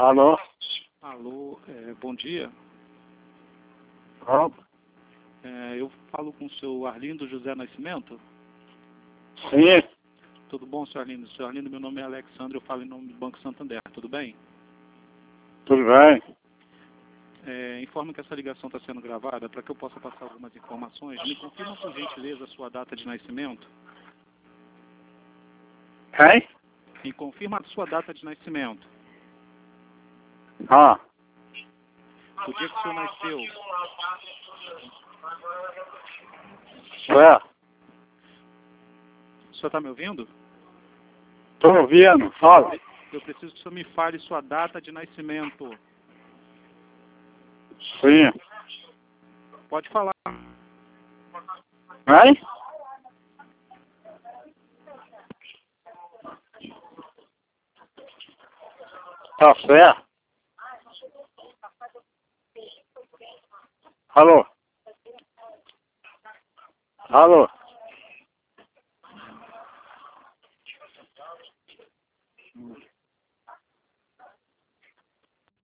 Alô? Alô, bom dia. Opa. Eu falo com o seu Arlindo José Nascimento. Sim, Tudo bom, senhor Arlindo? Senhor Arlindo, meu nome é Alexandre, eu falo em nome do Banco Santander. Tudo bem? tudo bem? Informo que essa ligação está sendo gravada para que eu possa passar algumas informações. Me confirma, por gentileza, a sua data de nascimento. Quem? Me confirma a sua data de nascimento. Ah, O dia que o senhor nasceu. é. O senhor está me ouvindo? Tô ouvindo, fala. Eu preciso que o senhor me fale sua data de nascimento. Sim. Pode falar. Quem? Tá certo. Alô? Alô?